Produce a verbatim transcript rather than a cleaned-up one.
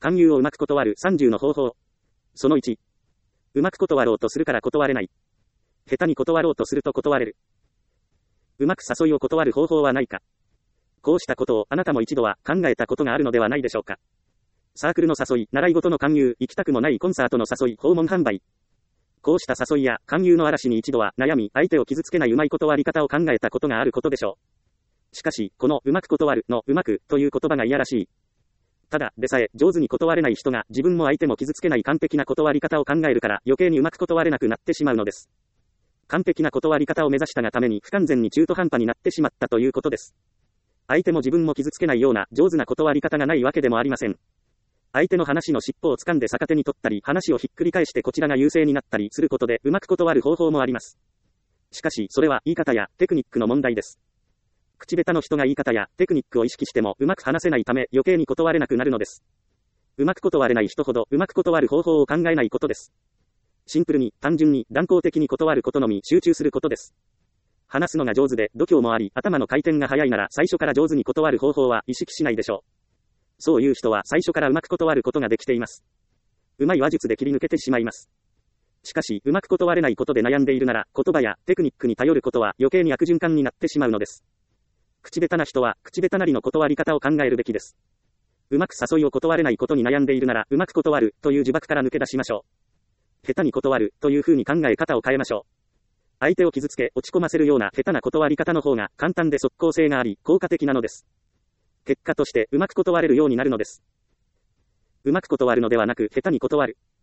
勧誘をうまく断るさんじゅうの方法。そのいち。うまく断ろうとするから断れない。下手に断ろうとすると断れる。うまく誘いを断る方法はないか。こうしたことをあなたも一度は考えたことがあるのではないでしょうか。サークルの誘い、習い事の勧誘、行きたくもないコンサートの誘い、訪問販売。こうした誘いや勧誘の嵐に一度は悩み、相手を傷つけないうまい断り方を考えたことがあることでしょう。しかし、このうまく断るのうまくという言葉がいやらしい。ただでさえ上手に断れない人が自分も相手も傷つけない完璧な断り方を考えるから余計にうまく断れなくなってしまうのです。完璧な断り方を目指したがために不完全に中途半端になってしまったということです。相手も自分も傷つけないような上手な断り方がないわけでもありません。相手の話の尻尾を掴んで逆手に取ったり、話をひっくり返してこちらが優勢になったりすることでうまく断る方法もあります。しかしそれは言い方やテクニックの問題です。口下手の人が言い方やテクニックを意識してもうまく話せないため余計に断れなくなるのです。うまく断れない人ほどうまく断る方法を考えないことです。シンプルに、単純に、断固的に断ることのみ集中することです。話すのが上手で度胸もあり、頭の回転が速いなら最初から上手に断る方法は意識しないでしょう。そういう人は最初からうまく断ることができています。うまい話術で切り抜けてしまいます。しかし、うまく断れないことで悩んでいるなら、言葉やテクニックに頼ることは余計に悪循環になってしまうのです。口下手な人は、口下手なりの断り方を考えるべきです。うまく誘いを断れないことに悩んでいるなら、うまく断るという呪縛から抜け出しましょう。下手に断るという風に考え方を変えましょう。相手を傷つけ、落ち込ませるような下手な断り方の方が簡単で即効性があり、効果的なのです。結果として、うまく断れるようになるのです。うまく断るのではなく、下手に断る。